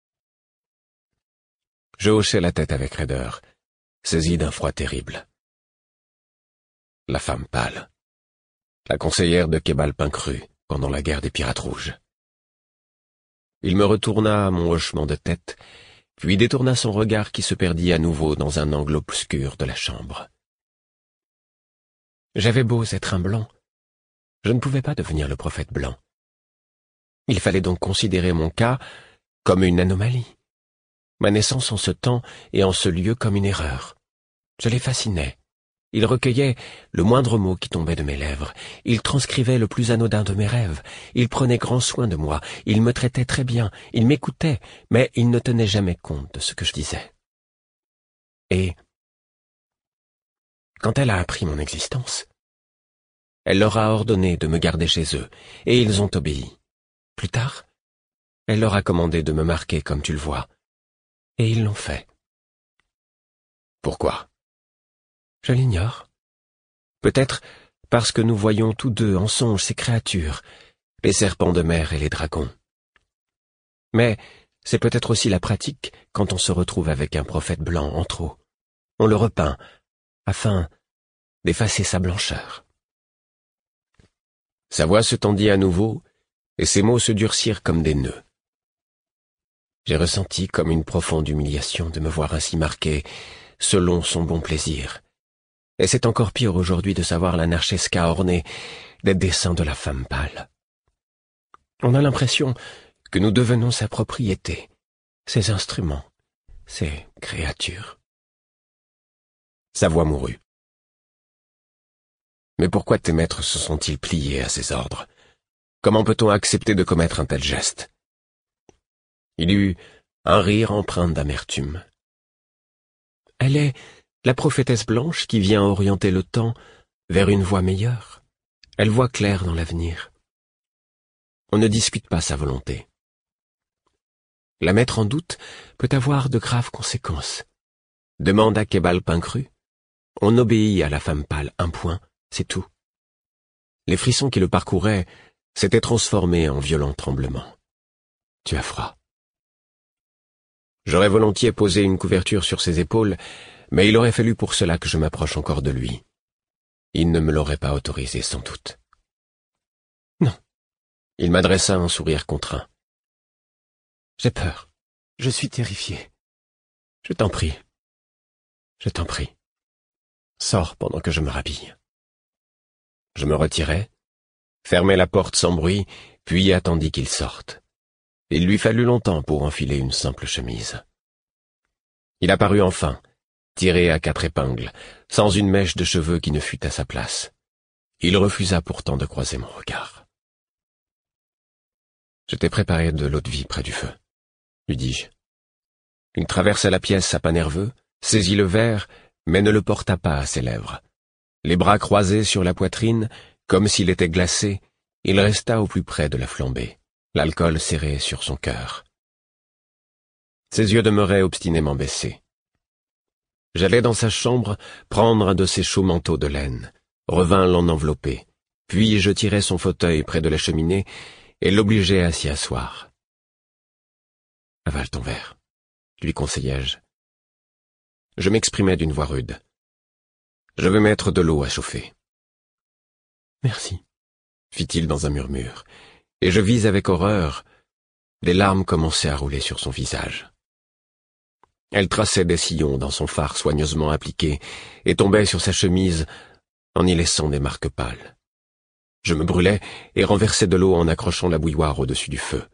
Je hochai la tête avec raideur, saisi d'un froid terrible. La femme pâle, la conseillère de Kébal-Pincru pendant la guerre des Pirates Rouges. Il me retourna à mon hochement de tête, puis détourna son regard qui se perdit à nouveau dans un angle obscur de la chambre. J'avais beau être un blanc, je ne pouvais pas devenir le prophète blanc. Il fallait donc considérer mon cas comme une anomalie, ma naissance en ce temps et en ce lieu comme une erreur. Je les fascinais. Il recueillait le moindre mot qui tombait de mes lèvres. Il transcrivait le plus anodin de mes rêves. Il prenait grand soin de moi. Il me traitait très bien. Il m'écoutait, mais il ne tenait jamais compte de ce que je disais. Et quand elle a appris mon existence, elle leur a ordonné de me garder chez eux, et ils ont obéi. Plus tard, elle leur a commandé de me marquer comme tu le vois, et ils l'ont fait. Pourquoi ? Je l'ignore. Peut-être parce que nous voyons tous deux en songe ces créatures, les serpents de mer et les dragons. Mais c'est peut-être aussi la pratique quand on se retrouve avec un prophète blanc en trop. On le repeint, afin d'effacer sa blancheur. Sa voix se tendit à nouveau, et ses mots se durcirent comme des nœuds. J'ai ressenti comme une profonde humiliation de me voir ainsi marqué, selon son bon plaisir. Et c'est encore pire aujourd'hui de savoir la Narchesca ornée des dessins de la femme pâle. On a l'impression que nous devenons sa propriété, ses instruments, ses créatures. Sa voix mourut. Mais pourquoi tes maîtres se sont-ils pliés à ses ordres? Comment peut-on accepter de commettre un tel geste? Il eut un rire empreint d'amertume. Elle est la prophétesse blanche qui vient orienter le temps vers une voie meilleure. Elle voit clair dans l'avenir. On ne discute pas sa volonté. La mettre en doute peut avoir de graves conséquences. Demande à Kébal-Pincru. On obéit à la femme pâle, un point, c'est tout. Les frissons qui le parcouraient s'étaient transformés en violents tremblements. Tu as froid. J'aurais volontiers posé une couverture sur ses épaules, mais il aurait fallu pour cela que je m'approche encore de lui. Il ne me l'aurait pas autorisé, sans doute. Non. Il m'adressa un sourire contraint. J'ai peur. Je suis terrifié. Je t'en prie. Je t'en prie. Sors pendant que je me rhabille. Je me retirai, fermai la porte sans bruit, puis attendis qu'il sorte. Il lui fallut longtemps pour enfiler une simple chemise. Il apparut enfin, tiré à 4 épingles, sans une mèche de cheveux qui ne fût à sa place. Il refusa pourtant de croiser mon regard. « Je t'ai préparé de l'eau-de-vie près du feu, » lui dis-je. Il traversa la pièce à pas nerveux, saisit le verre, mais ne le porta pas à ses lèvres. Les bras croisés sur la poitrine, comme s'il était glacé, il resta au plus près de la flambée, l'alcool serré sur son cœur. Ses yeux demeuraient obstinément baissés. J'allai dans sa chambre prendre un de ses chauds manteaux de laine, revins l'en envelopper, puis je tirai son fauteuil près de la cheminée et l'obligeai à s'y asseoir. « Avale ton verre », lui conseillai-je. Je m'exprimais d'une voix rude. « Je vais mettre de l'eau à chauffer. »« Merci », fit-il dans un murmure, et je vis avec horreur des larmes commencer à rouler sur son visage. Elle traçait des sillons dans son fard soigneusement appliqué et tombait sur sa chemise en y laissant des marques pâles. Je me brûlais et renversais de l'eau en accrochant la bouilloire au-dessus du feu.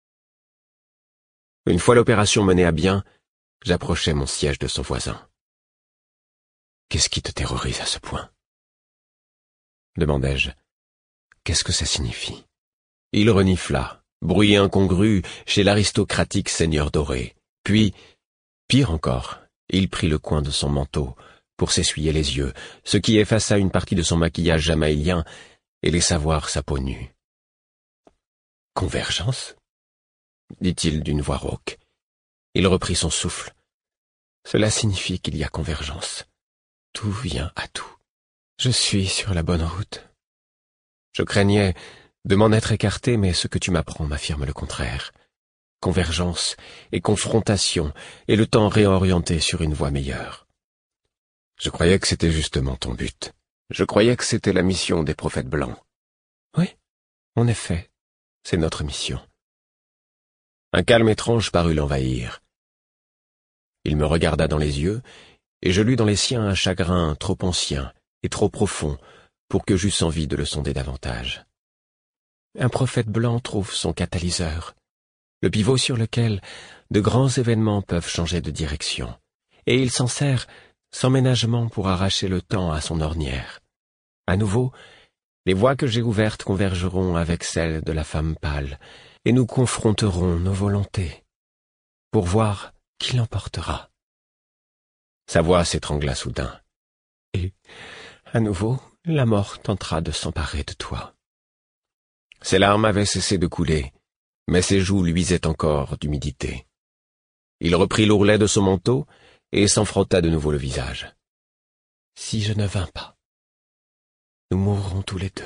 Une fois l'opération menée à bien, j'approchai mon siège de son voisin. « Qu'est-ce qui te terrorise à ce point ?» demandai-je. « Qu'est-ce que ça signifie ?» Il renifla, bruit incongru chez l'aristocratique seigneur doré. Puis, pire encore, il prit le coin de son manteau pour s'essuyer les yeux, ce qui effaça une partie de son maquillage jamaïlien et laissa voir sa peau nue. Convergence, dit-il d'une voix rauque. Il reprit son souffle. Cela signifie qu'il y a convergence. Tout vient à tout. Je suis sur la bonne route. Je craignais de m'en être écarté, mais ce que tu m'apprends m'affirme le contraire. Convergence et confrontation, et le temps réorienté sur une voie meilleure. Je croyais que c'était justement ton but. Je croyais que c'était la mission des prophètes blancs. Oui, en effet, c'est notre mission. Un calme étrange parut l'envahir. Il me regarda dans les yeux, et je lus dans les siens un chagrin trop ancien et trop profond pour que j'eusse envie de le sonder davantage. Un prophète blanc trouve son catalyseur, le pivot sur lequel de grands événements peuvent changer de direction, et il s'en sert sans ménagement pour arracher le temps à son ornière. À nouveau, les voies que j'ai ouvertes convergeront avec celles de la femme pâle, et nous confronterons nos volontés, pour voir qui l'emportera. Sa voix s'étrangla soudain, et, à nouveau, la mort tentera de s'emparer de toi. Ses larmes avaient cessé de couler, mais ses joues luisaient encore d'humidité. Il reprit l'ourlet de son manteau et s'en frotta de nouveau le visage. « Si je ne vins pas, nous mourrons tous les deux. »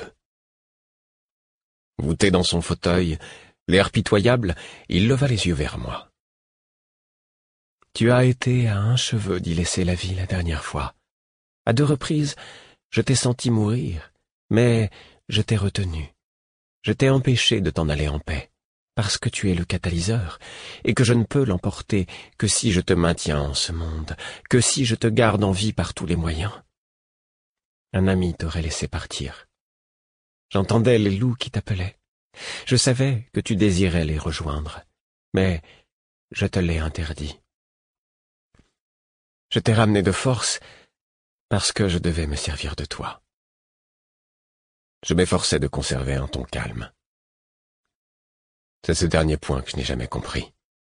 Voûté dans son fauteuil, l'air pitoyable, il leva les yeux vers moi. « Tu as été à un cheveu d'y laisser la vie la dernière fois. À 2 reprises, je t'ai senti mourir, mais je t'ai retenu. Je t'ai empêché de t'en aller en paix, parce que tu es le catalyseur, et que je ne peux l'emporter que si je te maintiens en ce monde, que si je te garde en vie par tous les moyens. Un ami t'aurait laissé partir. J'entendais les loups qui t'appelaient. Je savais que tu désirais les rejoindre, mais je te l'ai interdit. Je t'ai ramené de force parce que je devais me servir de toi. Je m'efforçais de conserver un ton calme. C'est ce dernier point que je n'ai jamais compris.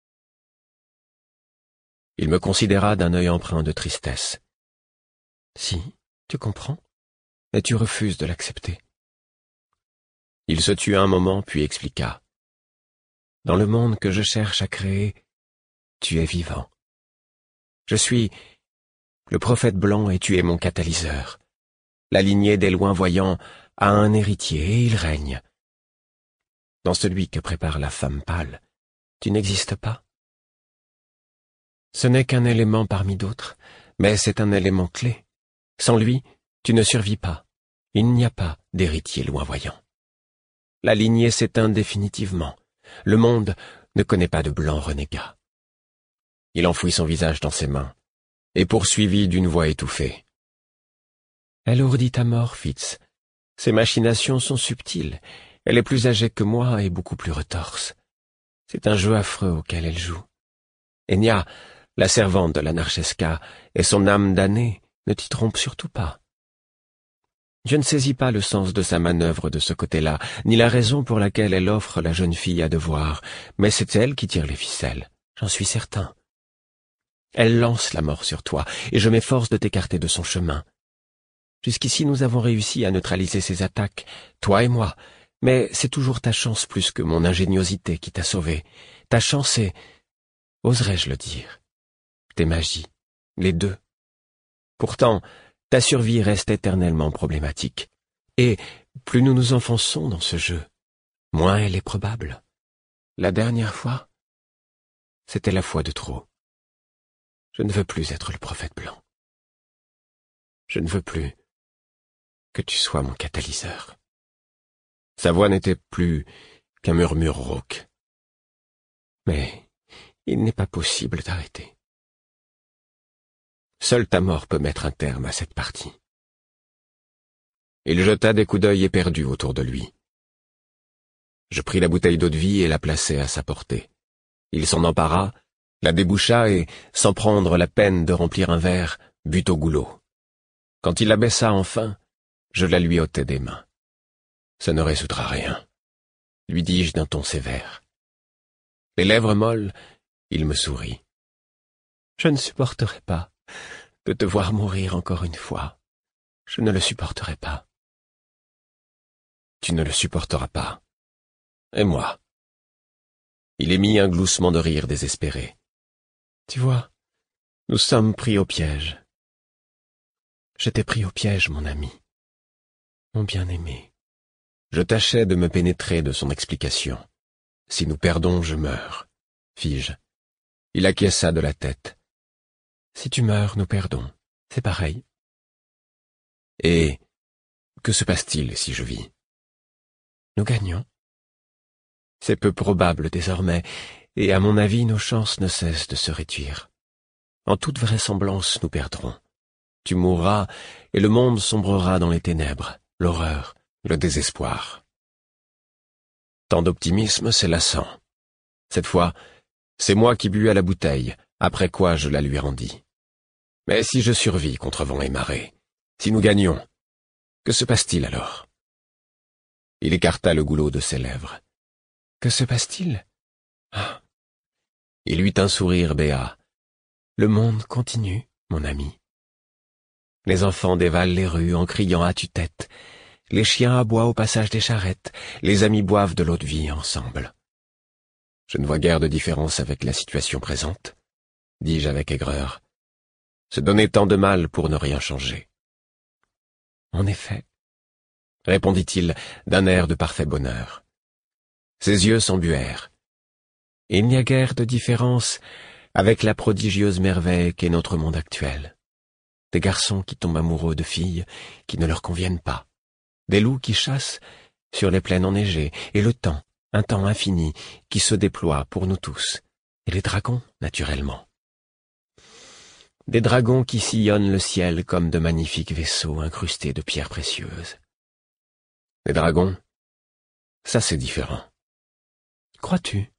Il me considéra d'un œil empreint de tristesse. Si, tu comprends, mais tu refuses de l'accepter. Il se tut un moment, puis expliqua. Dans le monde que je cherche à créer, tu es vivant. Je suis le prophète blanc et tu es mon catalyseur. La lignée des loin voyants a un héritier et il règne. Dans celui que prépare la femme pâle, tu n'existes pas. Ce n'est qu'un élément parmi d'autres, mais c'est un élément clé. Sans lui, tu ne survis pas. Il n'y a pas d'héritier loin voyant. La lignée s'éteint définitivement. Le monde ne connaît pas de blanc renégat. Il enfouit son visage dans ses mains et poursuivit d'une voix étouffée. Elle ourdit ta mort, Fitz. Ses machinations sont subtiles. Elle est plus âgée que moi et beaucoup plus retorse. C'est un jeu affreux auquel elle joue. Enya, la servante de la Narcesca, et son âme damnée ne t'y trompent surtout pas. Je ne saisis pas le sens de sa manœuvre de ce côté-là, ni la raison pour laquelle elle offre la jeune fille à devoir, mais c'est elle qui tire les ficelles, j'en suis certain. Elle lance la mort sur toi, et je m'efforce de t'écarter de son chemin. Jusqu'ici nous avons réussi à neutraliser ses attaques, toi et moi, mais c'est toujours ta chance plus que mon ingéniosité qui t'a sauvé. Ta chance et, oserais-je le dire, tes magies, les deux. Pourtant, ta survie reste éternellement problématique, et plus nous nous enfonçons dans ce jeu, moins elle est probable. La dernière fois, c'était la fois de trop. Je ne veux plus être le prophète blanc. Je ne veux plus que tu sois mon catalyseur. Sa voix n'était plus qu'un murmure rauque. Mais il n'est pas possible d'arrêter. Seule ta mort peut mettre un terme à cette partie. Il jeta des coups d'œil éperdus autour de lui. Je pris la bouteille d'eau-de-vie et la plaçai à sa portée. Il s'en empara, la déboucha et, sans prendre la peine de remplir un verre, but au goulot. Quand il la baissa enfin, je la lui ôtai des mains. Ça ne résoudra rien, lui dis-je d'un ton sévère. Les lèvres molles, il me sourit. Je ne supporterai pas de te voir mourir encore une fois. Je ne le supporterai pas. Tu ne le supporteras pas. Et moi? Il émit un gloussement de rire désespéré. Tu vois, nous sommes pris au piège. Je t'ai pris au piège, mon ami, mon bien-aimé. Je tâchais de me pénétrer de son explication. Si nous perdons, je meurs, fis-je. Il acquiesça de la tête. Si tu meurs, nous perdons. C'est pareil. Et que se passe-t-il si je vis? Nous gagnons. C'est peu probable désormais, et à mon avis nos chances ne cessent de se réduire. En toute vraisemblance, nous perdrons. Tu mourras, et le monde sombrera dans les ténèbres, l'horreur, le désespoir. Tant d'optimisme, c'est lassant. Cette fois, c'est moi qui bus à la bouteille, après quoi je la lui rendis. Mais si je survis contre vent et marée, si nous gagnons, que se passe-t-il alors? Il écarta le goulot de ses lèvres. Que se passe-t-il? Ah. Il eut un sourire béat. Le monde continue, mon ami. Les enfants dévalent les rues en criant à tue-tête. Les chiens aboient au passage des charrettes. Les amis boivent de l'eau de vie ensemble. Je ne vois guère de différence avec la situation présente, dis-je avec aigreur. Se donner tant de mal pour ne rien changer. En effet, répondit-il d'un air de parfait bonheur. Ses yeux s'embuèrent. Il n'y a guère de différence avec la prodigieuse merveille qu'est notre monde actuel. Des garçons qui tombent amoureux de filles qui ne leur conviennent pas. Des loups qui chassent sur les plaines enneigées, et le temps, un temps infini, qui se déploie pour nous tous. Et les dragons, naturellement. Des dragons qui sillonnent le ciel comme de magnifiques vaisseaux incrustés de pierres précieuses. Les dragons, ça c'est différent. Crois-tu?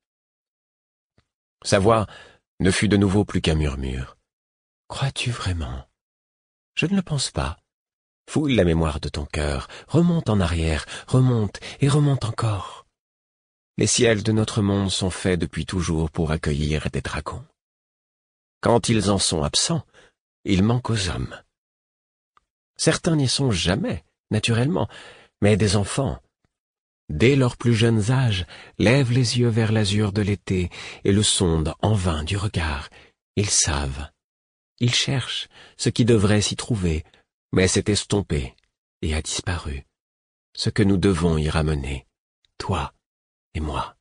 Sa voix ne fut de nouveau plus qu'un murmure. Crois-tu vraiment? Je ne le pense pas. Fouille la mémoire de ton cœur, remonte en arrière, remonte et remonte encore. Les ciels de notre monde sont faits depuis toujours pour accueillir des dragons. Quand ils en sont absents, ils manquent aux hommes. Certains n'y songent jamais, naturellement, mais des enfants, dès leur plus jeunes âges, lèvent les yeux vers l'azur de l'été et le sondent en vain du regard. Ils savent. Ils cherchent ce qui devrait s'y trouver, mais s'est estompé et a disparu. Ce que nous devons y ramener, toi et moi.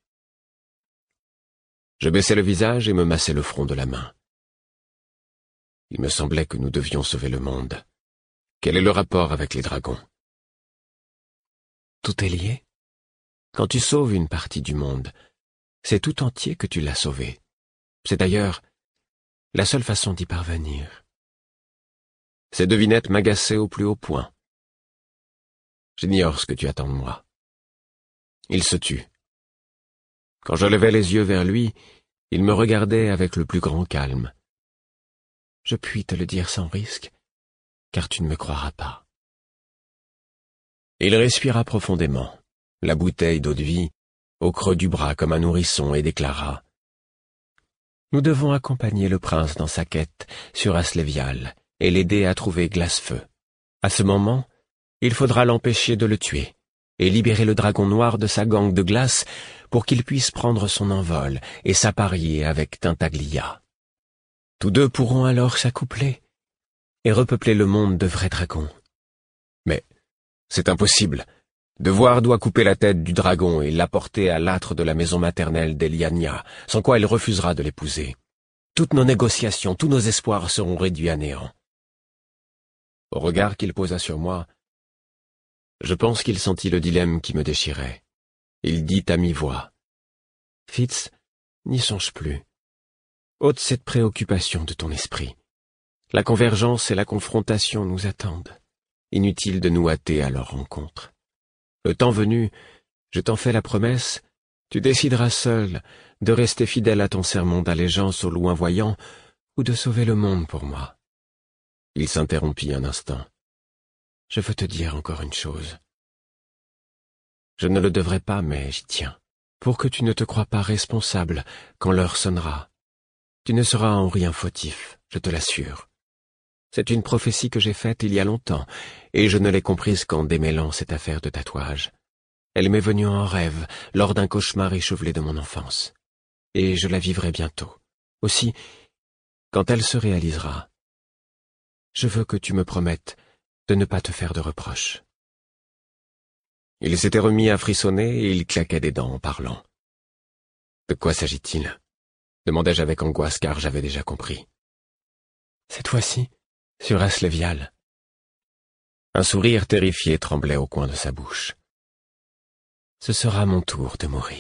Je baissai le visage et me massai le front de la main. Il me semblait que nous devions sauver le monde. Quel est le rapport avec les dragons? Tout est lié. Quand tu sauves une partie du monde, c'est tout entier que tu l'as sauvé. C'est d'ailleurs la seule façon d'y parvenir. Ces devinettes m'agaçaient au plus haut point. J'ignore ce que tu attends de moi. Il se tut. Quand je levai les yeux vers lui, il me regardait avec le plus grand calme. Je puis te le dire sans risque, car tu ne me croiras pas. Il respira profondément, la bouteille d'eau-de-vie, au creux du bras comme un nourrisson, et déclara: Nous devons accompagner le prince dans sa quête sur Aslévial et l'aider à trouver Glacefeu. À ce moment, il faudra l'empêcher de le tuer et libérer le dragon noir de sa gangue de glace pour qu'il puisse prendre son envol et s'apparier avec Tintaglia. Tous deux pourront alors s'accoupler et repeupler le monde de vrais dragons. Mais c'est impossible. Devoir doit couper la tête du dragon et l'apporter à l'âtre de la maison maternelle d'Eliania, sans quoi elle refusera de l'épouser. Toutes nos négociations, tous nos espoirs seront réduits à néant. Au regard qu'il posa sur moi, je pense qu'il sentit le dilemme qui me déchirait. Il dit à mi-voix: Fitz, n'y songe plus. Ôte cette préoccupation de ton esprit. La convergence et la confrontation nous attendent. Inutile de nous hâter à leur rencontre. Le temps venu, je t'en fais la promesse, tu décideras seul de rester fidèle à ton serment d'allégeance au loin voyant ou de sauver le monde pour moi. Il s'interrompit un instant. Je veux te dire encore une chose. Je ne le devrais pas, mais j'y tiens. Pour que tu ne te crois pas responsable quand l'heure sonnera. Tu ne seras en rien fautif, je te l'assure. C'est une prophétie que j'ai faite il y a longtemps, et je ne l'ai comprise qu'en démêlant cette affaire de tatouage. Elle m'est venue en rêve, lors d'un cauchemar échevelé de mon enfance. Et je la vivrai bientôt. Aussi, quand elle se réalisera, je veux que tu me promettes de ne pas te faire de reproches. » Il s'était remis à frissonner et il claquait des dents en parlant. « De quoi s'agit-il » demandai-je avec angoisse car j'avais déjà compris. « Cette fois-ci, sur Aslevial. » Un sourire terrifié tremblait au coin de sa bouche. « Ce sera mon tour de mourir. »